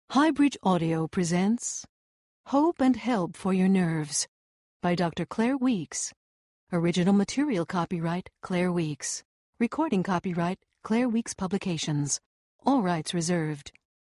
Highbridge Audio presents Hope and Help for Your Nerves by Dr. Claire Weeks. Original material copyright Claire Weeks. Recording copyright Claire Weeks Publications. All rights reserved.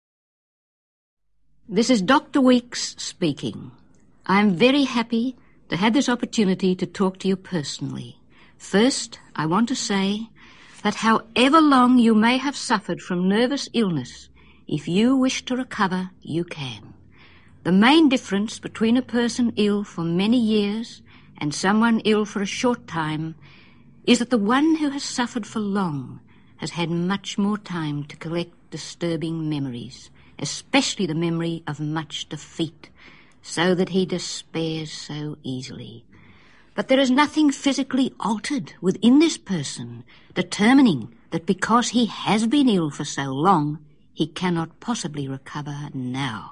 This is Dr. Weeks speaking. I am very happy to have this opportunity to talk to you personally. First, I want to say that however long you may have suffered from nervous illness, if you wish to recover, you can. The main difference between a person ill for many years and someone ill for a short time is that the one who has suffered for long has had much more time to collect disturbing memories, especially the memory of much defeat, so that he despairs so easily. But there is nothing physically altered within this person, determining that because he has been ill for so long, he cannot possibly recover now.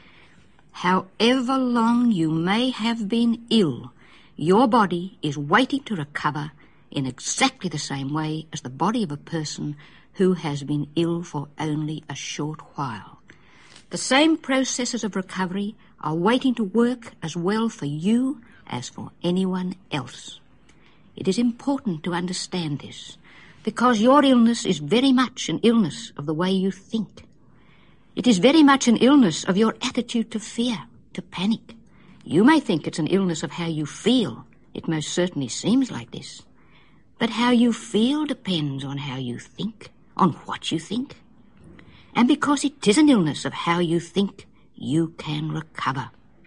However long you may have been ill, your body is waiting to recover in exactly the same way as the body of a person who has been ill for only a short while. The same processes of recovery are waiting to work as well for you as for anyone else. It is important to understand this, because your illness is very much an illness of the way you think. It is very much an illness of your attitude to fear, to panic. You may think it's an illness of how you feel. It most certainly seems like this. But how you feel depends on how you think, on what you think. And because it is an illness of how you think, you can recover.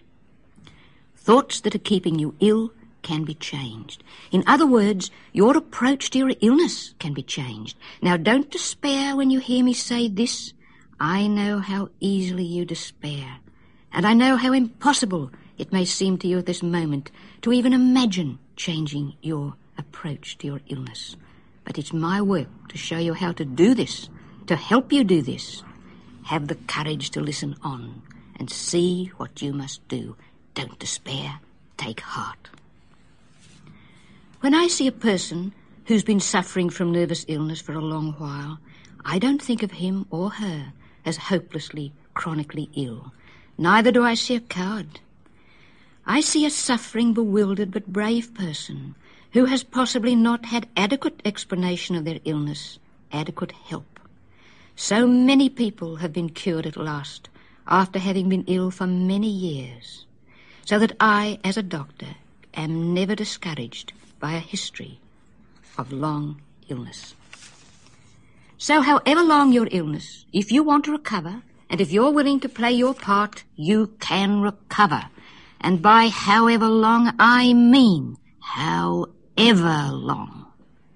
Thoughts that are keeping you ill can be changed. In other words, your approach to your illness can be changed. Now, don't despair when you hear me say this. I know how easily you despair, and I know how impossible it may seem to you at this moment to even imagine changing your approach to your illness. But it's my work to show you how to do this, to help you do this. Have the courage to listen on and see what you must do. Don't despair. Take heart. When I see a person who's been suffering from nervous illness for a long while, I don't think of him or her as hopelessly, chronically ill. Neither do I see a coward. I see a suffering, bewildered but brave person who has possibly not had adequate explanation of their illness, adequate help. So many people have been cured at last after having been ill for many years, so that I, as a doctor, am never discouraged by a history of long illness. So however long your illness, if you want to recover, and if you're willing to play your part, you can recover. And by however long, I mean however long.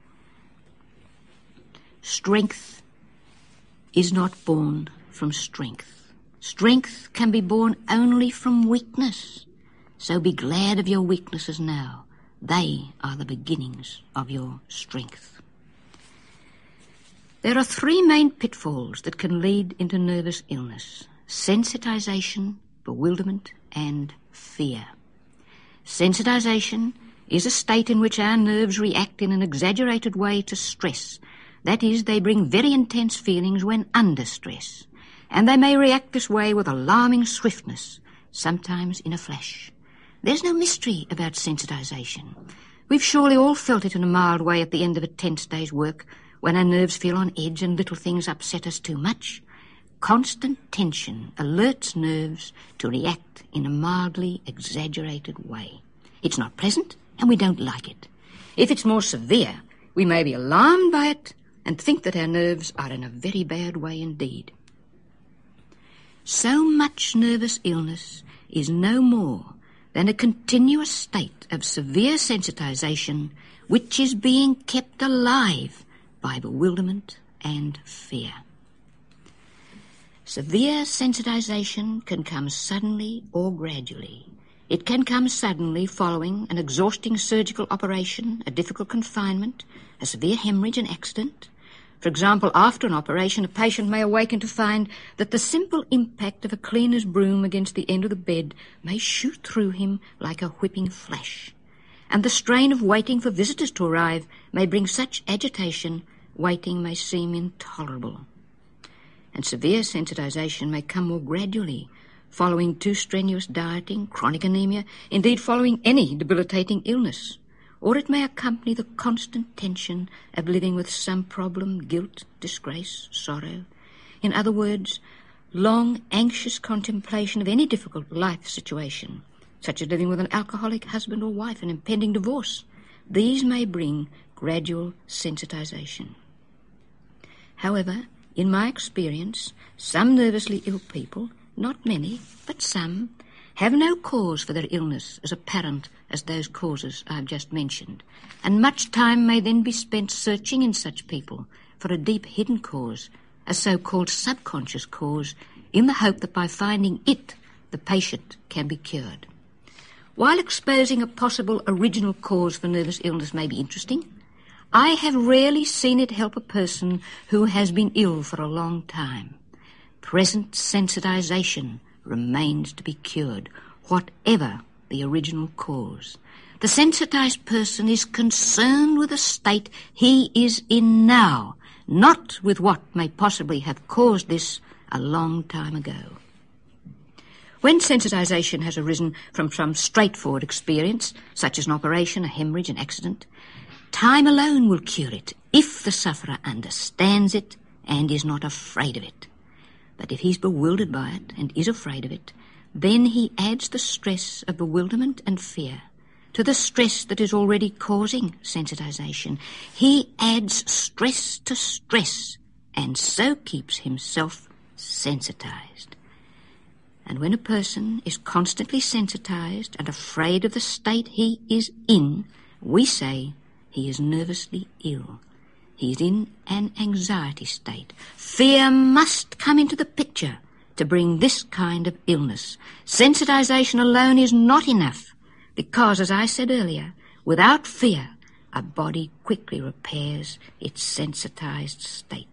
Strength is not born from strength. Strength can be born only from weakness. So be glad of your weaknesses now. They are the beginnings of your strength. There are three main pitfalls that can lead into nervous illness: sensitization, bewilderment, and fear. Sensitization is a state in which our nerves react in an exaggerated way to stress. That is, they bring very intense feelings when under stress, and they may react this way with alarming swiftness, sometimes in a flash. There's no mystery about sensitization. We've surely all felt it in a mild way at the end of a tense day's work, when our nerves feel on edge and little things upset us too much. Constant tension alerts nerves to react in a mildly exaggerated way. It's not pleasant, and we don't like it. If it's more severe, we may be alarmed by it and think that our nerves are in a very bad way indeed. So much nervous illness is no more than a continuous state of severe sensitization which is being kept alive by bewilderment and fear. Severe sensitization can come suddenly or gradually. It can come suddenly following an exhausting surgical operation, a difficult confinement, a severe hemorrhage, an accident. For example, after an operation, a patient may awaken to find that the simple impact of a cleaner's broom against the end of the bed may shoot through him like a whipping flash. And the strain of waiting for visitors to arrive may bring such agitation, waiting may seem intolerable. and severe sensitization may come more gradually, following too strenuous dieting, chronic anemia, indeed following any debilitating illness. Or it may accompany the constant tension of living with some problem, guilt, disgrace, sorrow. In other words, long, anxious contemplation of any difficult life situation, such as living with an alcoholic husband or wife and impending divorce. These may bring gradual sensitization. However, in my experience, some nervously ill people, not many, but some, have no cause for their illness as apparent as those causes I have just mentioned, and much time may then be spent searching in such people for a deep hidden cause, a so-called subconscious cause, in the hope that by finding it, the patient can be cured. While exposing a possible original cause for nervous illness may be interesting, I have rarely seen it help a person who has been ill for a long time. Present sensitization remains to be cured, whatever the original cause. The sensitized person is concerned with the state he is in now, not with what may possibly have caused this a long time ago. When sensitization has arisen from some straightforward experience, such as an operation, a hemorrhage, an accident, time alone will cure it if the sufferer understands it and is not afraid of it. But if he's bewildered by it and is afraid of it, then he adds the stress of bewilderment and fear to the stress that is already causing sensitization. He adds stress to stress and so keeps himself sensitized. And when a person is constantly sensitized and afraid of the state he is in, we say he is nervously ill. He is in an anxiety state. Fear must come into the picture to bring this kind of illness. Sensitization alone is not enough because, as I said earlier, without fear, a body quickly repairs its sensitized state.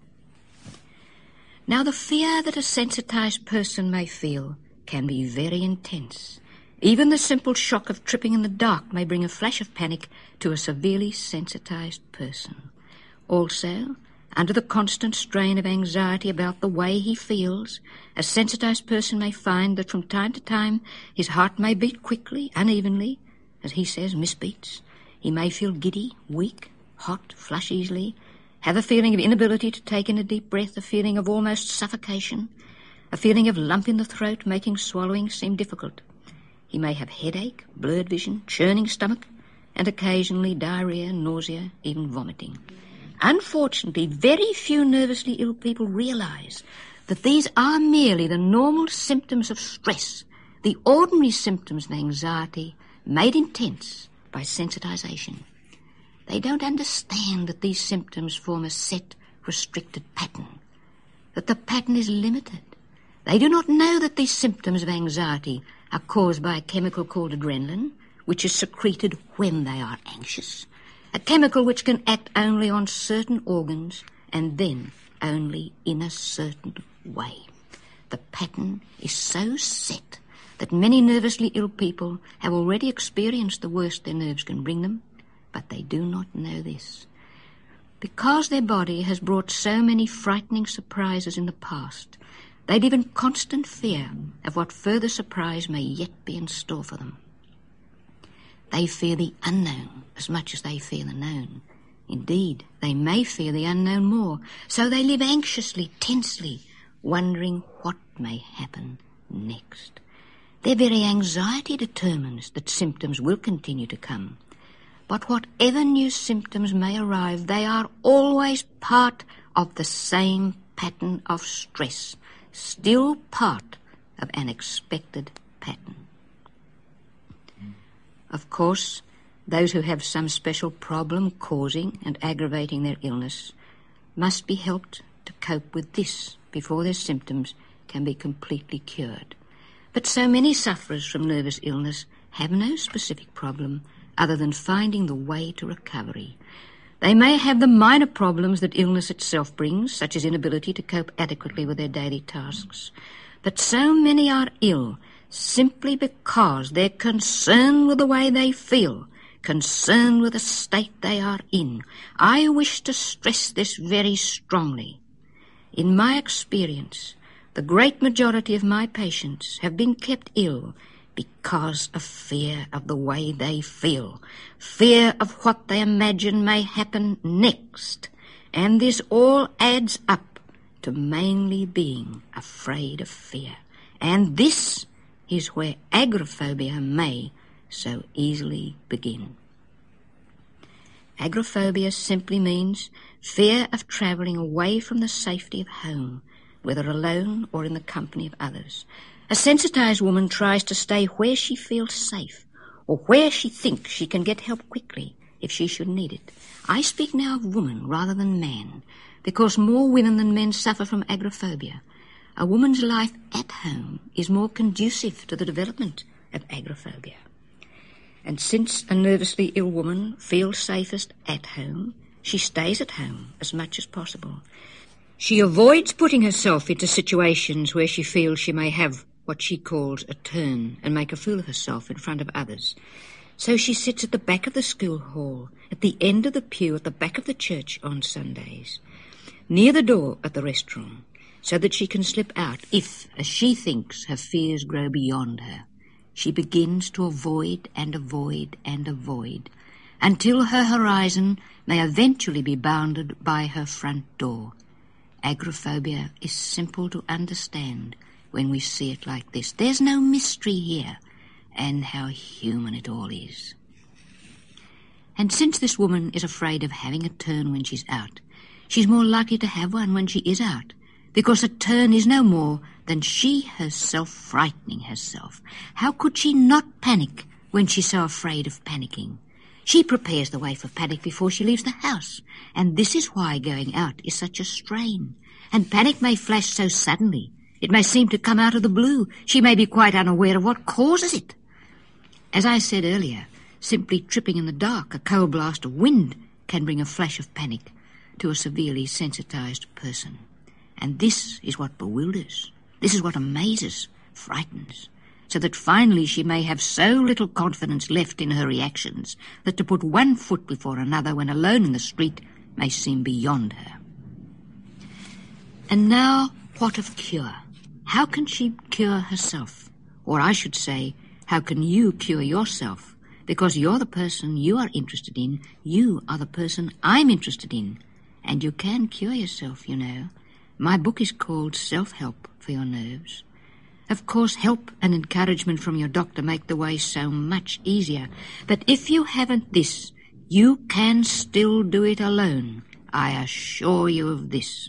Now, the fear that a sensitized person may feel can be very intense. Even the simple shock of tripping in the dark may bring a flash of panic to a severely sensitized person. Also, under the constant strain of anxiety about the way he feels, a sensitized person may find that from time to time his heart may beat quickly, unevenly, as he says, misbeats. He may feel giddy, weak, hot, flush easily, have a feeling of inability to take in a deep breath, a feeling of almost suffocation, a feeling of lump in the throat making swallowing seem difficult. He may have headache, blurred vision, churning stomach, and occasionally diarrhea, nausea, even vomiting. Unfortunately, very few nervously ill people realize that these are merely the normal symptoms of stress, the ordinary symptoms of anxiety made intense by sensitization. They don't understand that these symptoms form a set, restricted pattern, that the pattern is limited. They do not know that these symptoms of anxiety are caused by a chemical called adrenaline, which is secreted when they are anxious, a chemical which can act only on certain organs and then only in a certain way. The pattern is so set that many nervously ill people have already experienced the worst their nerves can bring them, but they do not know this. Because their body has brought so many frightening surprises in the past, they live in constant fear of what further surprise may yet be in store for them. They fear the unknown as much as they fear the known. Indeed, they may fear the unknown more, so they live anxiously, tensely, wondering what may happen next. Their very anxiety determines that symptoms will continue to come. But whatever new symptoms may arrive, they are always part of the same pattern of stress, still part of an expected pattern. Of course, those who have some special problem causing and aggravating their illness must be helped to cope with this before their symptoms can be completely cured. But so many sufferers from nervous illness have no specific problem other than finding the way to recovery. They may have the minor problems that illness itself brings, such as inability to cope adequately with their daily tasks. But so many are ill simply because they're concerned with the way they feel, concerned with the state they are in. I wish to stress this very strongly. In my experience, the great majority of my patients have been kept ill because of fear of the way they feel, fear of what they imagine may happen next, and this all adds up to mainly being afraid of fear. And this is where agoraphobia may so easily begin. Agoraphobia simply means fear of travelling away from the safety of home, whether alone or in the company of others. A sensitized woman tries to stay where she feels safe, or where she thinks she can get help quickly if she should need it. I speak now of woman rather than man, because more women than men suffer from agoraphobia. A woman's life at home is more conducive to the development of agoraphobia. And since a nervously ill woman feels safest at home, she stays at home as much as possible. She avoids putting herself into situations where she feels she may have what she calls a turn and make a fool of herself in front of others. So she sits at the back of the school hall, at the end of the pew at the back of the church on Sundays, near the door at the restaurant, so that she can slip out if, as she thinks, her fears grow beyond her. She begins to avoid and avoid and avoid, until her horizon may eventually be bounded by her front door. Agoraphobia is simple to understand when we see it like this. There's no mystery here, and how human it all is. And since this woman is afraid of having a turn when she's out, she's more likely to have one when she is out, because a turn is no more than she herself frightening herself. How could she not panic when she's so afraid of panicking? She prepares the way for panic before she leaves the house, and this is why going out is such a strain. And panic may flash so suddenly. It may seem to come out of the blue. She may be quite unaware of what causes it. As I said earlier, simply tripping in the dark, a cold blast of wind, can bring a flash of panic to a severely sensitized person. And this is what bewilders. This is what amazes, frightens, so that finally she may have so little confidence left in her reactions that to put one foot before another when alone in the street may seem beyond her. And now, what of cure? How can she cure herself? Or I should say, how can you cure yourself? Because you're the person you are interested in. You are the person I'm interested in. And you can cure yourself, you know. My book is called Self-Help for Your Nerves. Of course, help and encouragement from your doctor make the way so much easier. But if you haven't this, you can still do it alone. I assure you of this.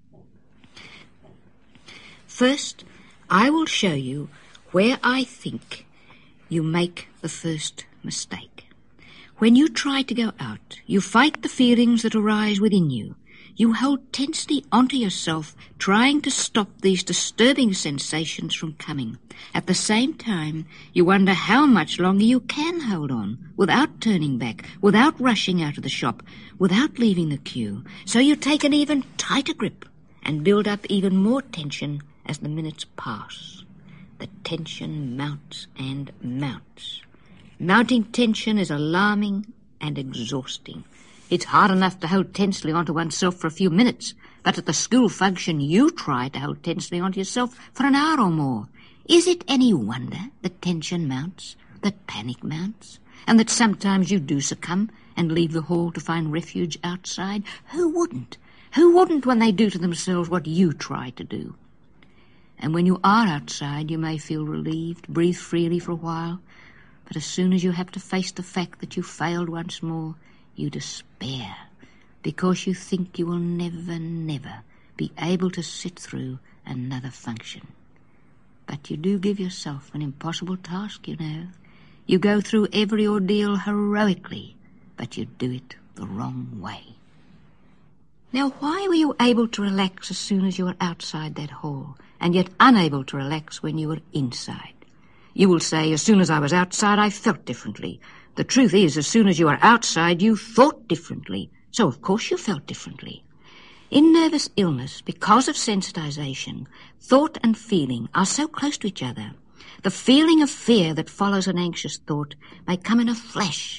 First, I will show you where I think you make the first mistake. When you try to go out, you fight the feelings that arise within you. You hold tensely onto yourself, trying to stop these disturbing sensations from coming. At the same time, you wonder how much longer you can hold on without turning back, without rushing out of the shop, without leaving the queue. So you take an even tighter grip and build up even more tension as the minutes pass. The tension mounts and mounts. Mounting tension is alarming and exhausting. It's hard enough to hold tensely onto oneself for a few minutes, but at the school function you try to hold tensely onto yourself for an hour or more. Is it any wonder that tension mounts, that panic mounts, and that sometimes you do succumb and leave the hall to find refuge outside? Who wouldn't? Who wouldn't when they do to themselves what you try to do? And when you are outside, you may feel relieved, breathe freely for a while, but as soon as you have to face the fact that you failed once more, you despair, because you think you will never, never be able to sit through another function. But you do give yourself an impossible task, you know. You go through every ordeal heroically, but you do it the wrong way. Now, why were you able to relax as soon as you were outside that hall, and yet unable to relax when you were inside? You will say, as soon as I was outside, I felt differently. The truth is, as soon as you were outside, you thought differently. So, of course, you felt differently. In nervous illness, because of sensitization, thought and feeling are so close to each other. The feeling of fear that follows an anxious thought may come in a flash,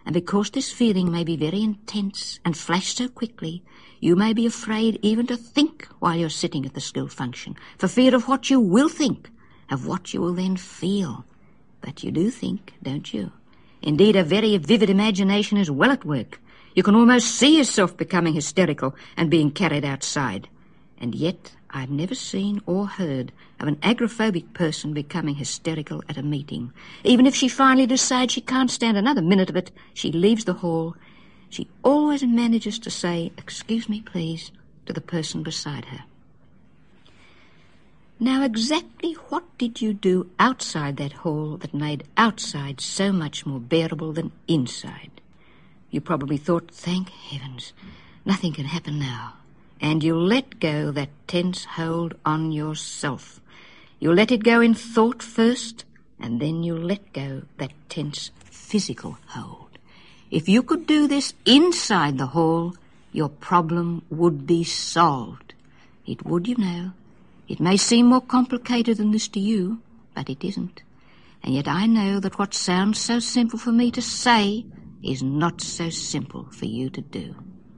And because this feeling may be very intense and flash so quickly, you may be afraid even to think while you're sitting at the skill function, for fear of what you will think, of what you will then feel. But you do think, don't you? Indeed, a very vivid imagination is well at work. You can almost see yourself becoming hysterical and being carried outside. And yet, I've never seen or heard of an agoraphobic person becoming hysterical at a meeting. Even if she finally decides she can't stand another minute of it, she leaves the hall. She always manages to say, "Excuse me, please," to the person beside her. Now, exactly what did you do outside that hall that made outside so much more bearable than inside? You probably thought, "Thank heavens, nothing can happen now." And you let go that tense hold on yourself. You let it go in thought first, and then you let go that tense physical hold. If you could do this inside the hall, your problem would be solved. It would, you know. It may seem more complicated than this to you, but it isn't. And yet I know that what sounds so simple for me to say is not so simple for you to do.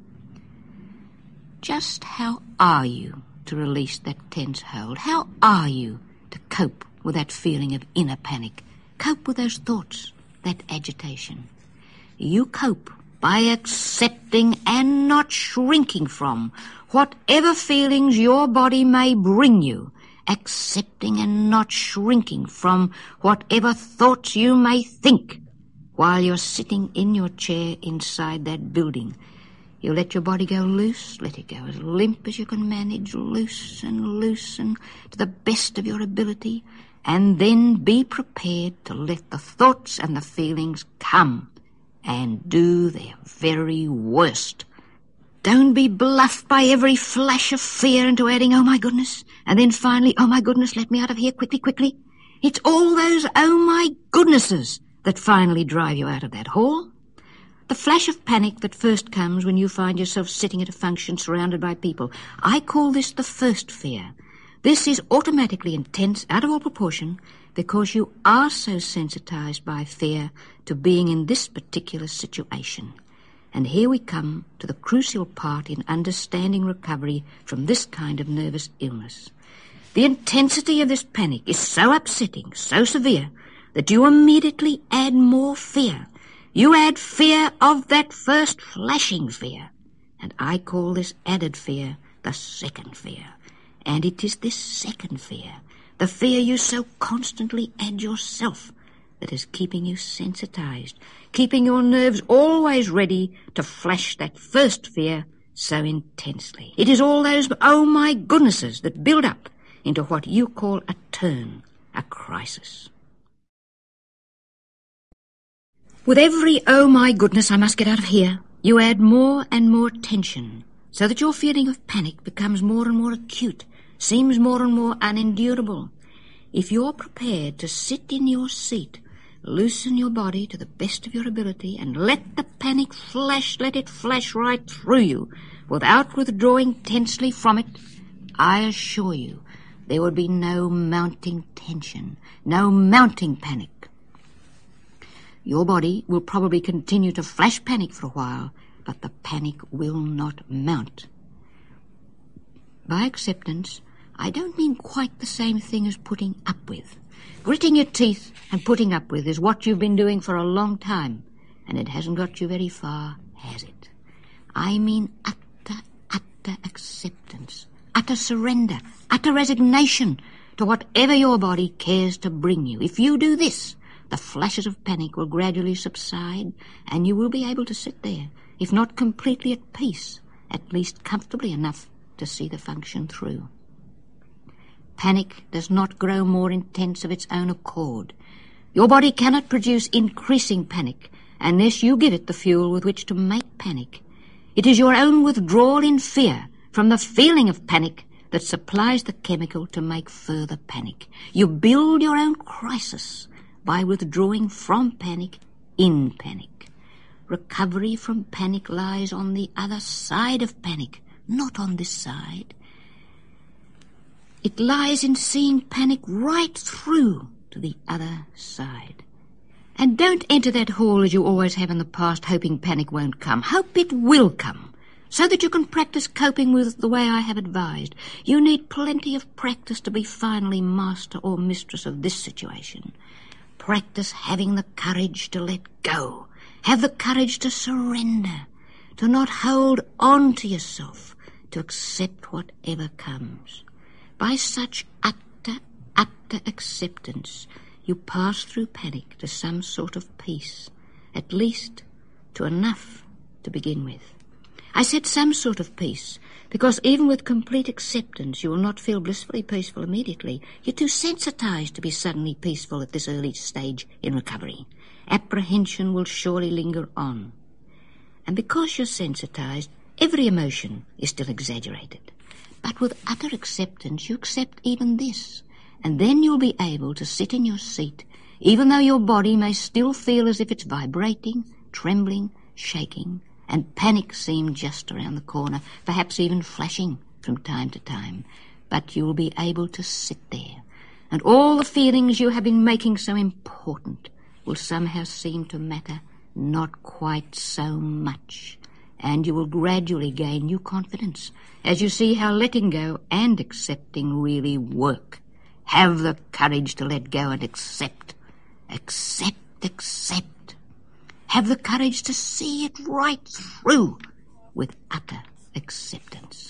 Just how are you to release that tense hold? How are you to cope with that feeling of inner panic? Cope with those thoughts, that agitation. You cope by accepting and not shrinking from whatever feelings your body may bring you, accepting and not shrinking from whatever thoughts you may think while you're sitting in your chair inside that building. You let your body go loose, let it go as limp as you can manage, loosen to the best of your ability, and then be prepared to let the thoughts and the feelings come and do their very worst. Don't be bluffed by every flash of fear into adding, "Oh my goodness," and then finally, "Oh my goodness, let me out of here quickly." It's all those "oh my goodnesses" that finally drive you out of that hall. The flash of panic that first comes when you find yourself sitting at a function surrounded by people. I call this the first fear. This is automatically intense, out of all proportion, because you are so sensitized by fear to being in this particular situation. And here we come to the crucial part in understanding recovery from this kind of nervous illness. The intensity of this panic is so upsetting, so severe, that you immediately add more fear. You add fear of that first flashing fear. And I call this added fear the second fear. And it is this second fear, the fear you so constantly add yourself, that is keeping you sensitized, keeping your nerves always ready to flash that first fear so intensely. It is all those "oh my goodnesses" that build up into what you call a turn, a crisis. With every "oh my goodness, I must get out of here," you add more and more tension, so that your feeling of panic becomes more and more acute, seems more and more unendurable. If you're prepared to sit in your seat, loosen your body to the best of your ability, and let the panic flash, let it flash right through you, without withdrawing tensely from it, I assure you there would be no mounting tension, no mounting panic. Your body will probably continue to flash panic for a while, but the panic will not mount. By acceptance, I don't mean quite the same thing as putting up with. Gritting your teeth and putting up with is what you've been doing for a long time, and it hasn't got you very far, has it? I mean utter acceptance, utter surrender, utter resignation to whatever your body cares to bring you. If you do this, the flashes of panic will gradually subside, and you will be able to sit there, if not completely at peace, at least comfortably enough to see the function through. Panic does not grow more intense of its own accord. Your body cannot produce increasing panic unless you give it the fuel with which to make panic. It is your own withdrawal in fear from the feeling of panic that supplies the chemical to make further panic. You build your own crisis by withdrawing from panic in panic. Recovery from panic lies on the other side of panic, not on this side. It lies in seeing panic right through to the other side. And don't enter that hall as you always have in the past, hoping panic won't come. Hope it will come, so that you can practice coping with it the way I have advised. You need plenty of practice to be finally master or mistress of this situation. Practice having the courage to let go. Have the courage to surrender, to not hold on to yourself, to accept whatever comes. By such utter acceptance, you pass through panic to some sort of peace, at least to enough to begin with. I said some sort of peace, because even with complete acceptance you will not feel blissfully peaceful immediately. You're too sensitized to be suddenly peaceful at this early stage in recovery. Apprehension will surely linger on. And because you're sensitized, every emotion is still exaggerated. But with utter acceptance, you accept even this, and then you'll be able to sit in your seat, even though your body may still feel as if it's vibrating, trembling, shaking, and panic seem just around the corner, perhaps even flashing from time to time. But you'll be able to sit there, and all the feelings you have been making so important will somehow seem to matter not quite so much, and you will gradually gain new confidence as you see how letting go and accepting really work. Have the courage to let go and accept. Accept. Have the courage to see it right through with utter acceptance.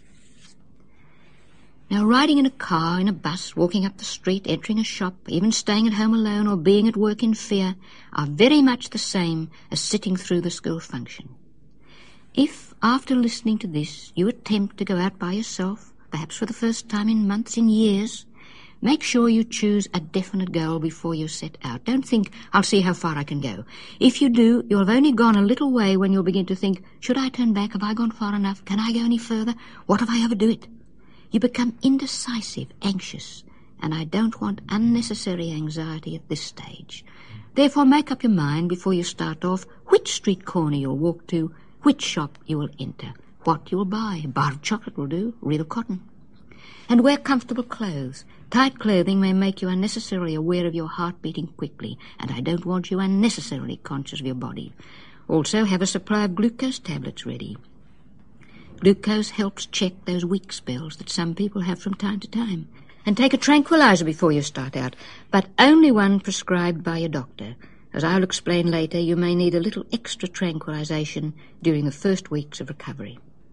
Now, riding in a car, in a bus, walking up the street, entering a shop, even staying at home alone or being at work in fear are very much the same as sitting through the school function. If, after listening to this, you attempt to go out by yourself, perhaps for the first time in months, in years, make sure you choose a definite goal before you set out. Don't think, I'll see how far I can go. If you do, you'll have only gone a little way when you'll begin to think, should I turn back? Have I gone far enough? Can I go any further? What if I overdo it? You become indecisive, anxious, and I don't want unnecessary anxiety at this stage. Therefore, make up your mind before you start off which street corner you'll walk to, which shop you will enter, what you will buy. A bar of chocolate will do, real cotton. And wear comfortable clothes. Tight clothing may make you unnecessarily aware of your heart beating quickly, and I don't want you unnecessarily conscious of your body. Also, have a supply of glucose tablets ready. Glucose helps check those weak spells that some people have from time to time. And take a tranquilizer before you start out, but only one prescribed by your doctor. As I'll explain later, you may need a little extra tranquilization during the first weeks of recovery.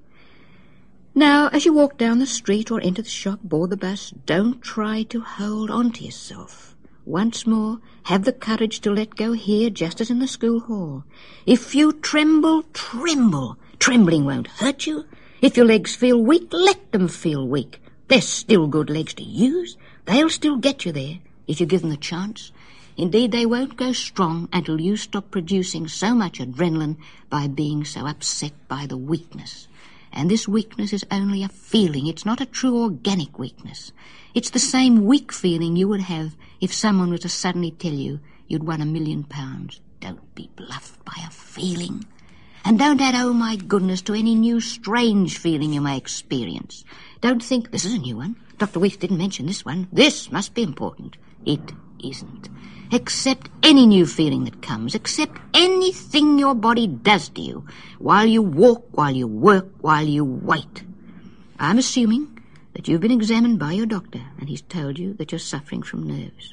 Now, as you walk down the street or enter the shop, board the bus, don't try to hold on to yourself. Once more, have the courage to let go here, just as in the school hall. If you tremble, tremble. Trembling won't hurt you. If your legs feel weak, let them feel weak. They're still good legs to use. They'll still get you there if you give them the chance. Indeed, they won't go strong until you stop producing so much adrenaline by being so upset by the weakness. And this weakness is only a feeling. It's not a true organic weakness. It's the same weak feeling you would have if someone were to suddenly tell you you'd won £1 million. Don't be bluffed by a feeling. And don't add, oh my goodness, to any new strange feeling you may experience. Don't think, this is a new one. Dr. Weeks didn't mention this one. This must be important. It isn't. Accept any new feeling that comes. Accept anything your body does to you while you walk, while you work, while you wait. I'm assuming that you've been examined by your doctor and he's told you that you're suffering from nerves.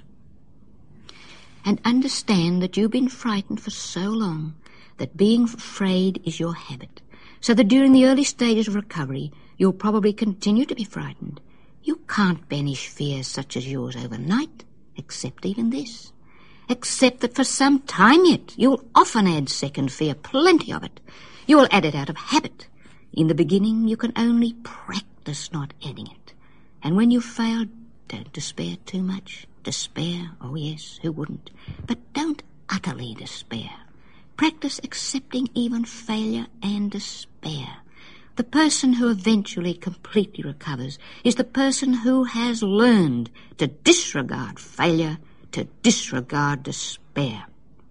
And understand that you've been frightened for so long that being afraid is your habit, so that during the early stages of recovery you'll probably continue to be frightened. You can't banish fears such as yours overnight. Accept even this. Accept that for some time yet you'll often add second fear, plenty of it. You will add it out of habit. In the beginning you can only practice not adding it. And when you've failed, don't despair too much. Despair, oh yes, who wouldn't? But don't utterly despair. Practice accepting even failure and despair. The person who eventually completely recovers is the person who has learned to disregard failure, to disregard despair.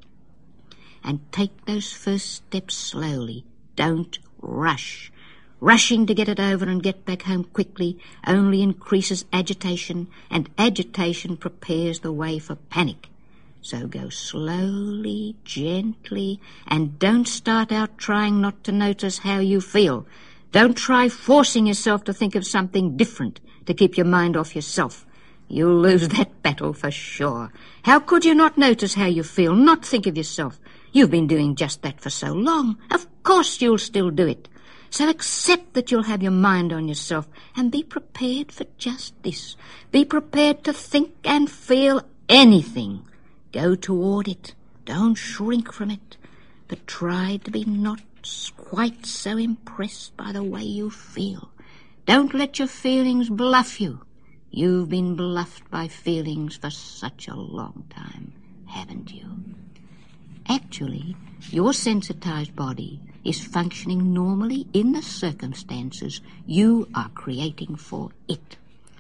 And take those first steps slowly. Don't rush. Rushing to get it over and get back home quickly only increases agitation, and agitation prepares the way for panic. So go slowly, gently, and don't start out trying not to notice how you feel. Don't try forcing yourself to think of something different to keep your mind off yourself. You'll lose that battle for sure. How could you not notice how you feel, not think of yourself? You've been doing just that for so long. Of course you'll still do it. So accept that you'll have your mind on yourself and be prepared for just this. Be prepared to think and feel anything. Go toward it. Don't shrink from it. But try to be not quite so impressed by the way you feel. Don't let your feelings bluff you. You've been bluffed by feelings for such a long time, haven't you? Actually, your sensitized body is functioning normally in the circumstances you are creating for it.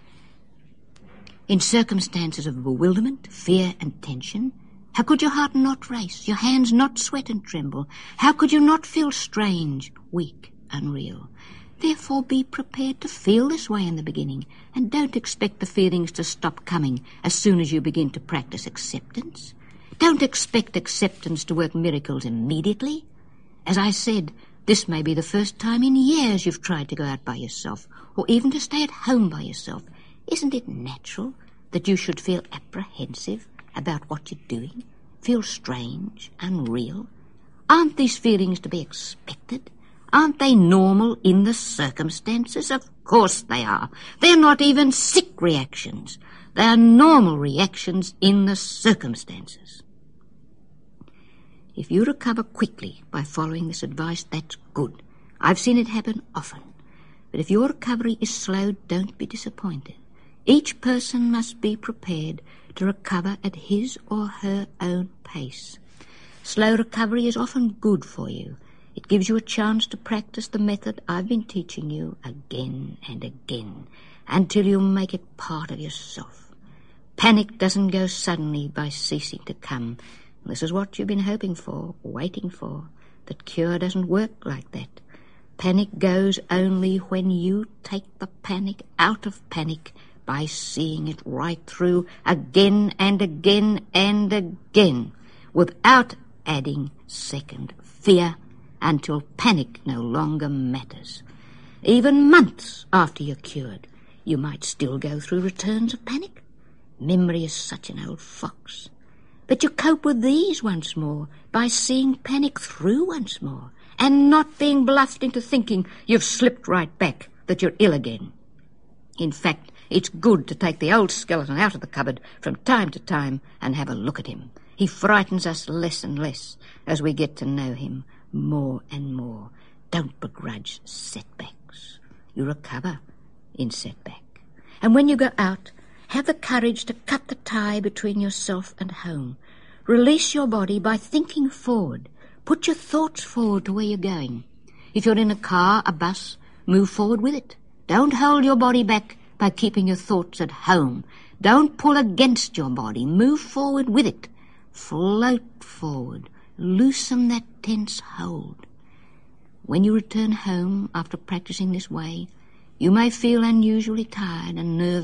In circumstances of bewilderment, fear, and tension, how could your heart not race, your hands not sweat and tremble? How could you not feel strange, weak, unreal? Therefore, be prepared to feel this way in the beginning, and don't expect the feelings to stop coming as soon as you begin to practice acceptance. Don't expect acceptance to work miracles immediately. As I said, this may be the first time in years you've tried to go out by yourself, or even to stay at home by yourself. Isn't it natural that you should feel apprehensive about what you're doing? Feel strange, unreal? Aren't these feelings to be expected? Aren't they normal in the circumstances? Of course they are. They're not even sick reactions. They are normal reactions in the circumstances. If you recover quickly by following this advice, that's good. I've seen it happen often. But if your recovery is slow, don't be disappointed. Each person must be prepared to recover at his or her own pace. Slow recovery is often good for you. It gives you a chance to practice the method I've been teaching you again and again until you make it part of yourself. Panic doesn't go suddenly by ceasing to come. This is what you've been hoping for, waiting for. But cure doesn't work like that. Panic goes only when you take the panic out of panic by seeing it right through again and again and again, without adding second fear, until panic no longer matters. Even months after you're cured, you might still go through returns of panic. Memory is such an old fox. But you cope with these once more by seeing panic through once more and not being bluffed into thinking you've slipped right back, that you're ill again. In fact, it's good to take the old skeleton out of the cupboard from time to time and have a look at him. He frightens us less and less as we get to know him more and more. Don't begrudge setbacks. You recover in setback. And when you go out, have the courage to cut the tie between yourself and home. Release your body by thinking forward. Put your thoughts forward to where you're going. If you're in a car, a bus, move forward with it. Don't hold your body back by keeping your thoughts at home. Don't pull against your body. Move forward with it. Float forward. Loosen that tense hold. When you return home after practicing this way, you may feel unusually tired and nervous